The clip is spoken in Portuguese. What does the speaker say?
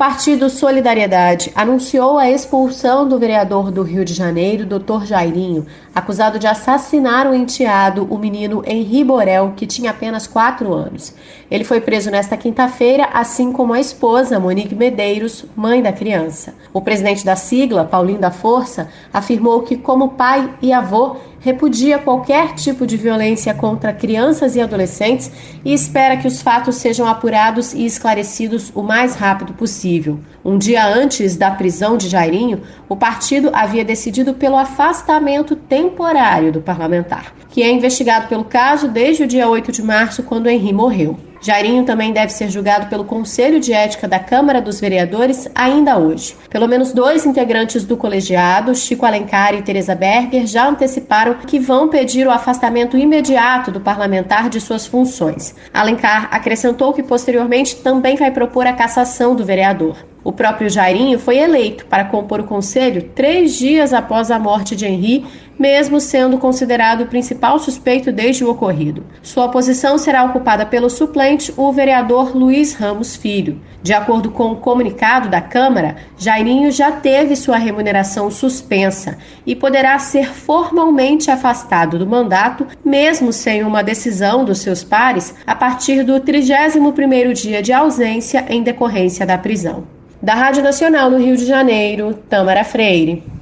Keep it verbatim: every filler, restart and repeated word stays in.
partido Solidariedade anunciou a expulsão do vereador do Rio de Janeiro, doutor Jairinho, acusado de assassinar o enteado, o menino Henri Borel, que tinha apenas quatro anos. Ele foi preso nesta quinta-feira, assim como a esposa, Monique Medeiros, mãe da criança. O presidente da sigla, Paulinho da Força, afirmou que, como pai e avô, repudia qualquer tipo de violência contra crianças e adolescentes e espera que os fatos sejam apurados e esclarecidos o mais rápido possível. Um dia antes da prisão de Jairinho, o partido havia decidido pelo afastamento temporário do parlamentar, que é investigado pelo caso desde o dia oito de março, quando Henri morreu. Jairinho também deve ser julgado pelo Conselho de Ética da Câmara dos Vereadores ainda hoje. Pelo menos dois integrantes do colegiado, Chico Alencar e Tereza Berger, já anteciparam que vão pedir o afastamento imediato do parlamentar de suas funções. Alencar acrescentou que posteriormente também vai propor a cassação do vereador. O próprio Jairinho foi eleito para compor o conselho três dias após a morte de Henri, mesmo sendo considerado o principal suspeito desde o ocorrido. Sua posição será ocupada pelo suplente, o vereador Luiz Ramos Filho. De acordo com o comunicado da Câmara, Jairinho já teve sua remuneração suspensa e poderá ser formalmente afastado do mandato, mesmo sem uma decisão dos seus pares, a partir do trigésimo primeiro dia de ausência em decorrência da prisão. Da Rádio Nacional no Rio de Janeiro, Tâmara Freire.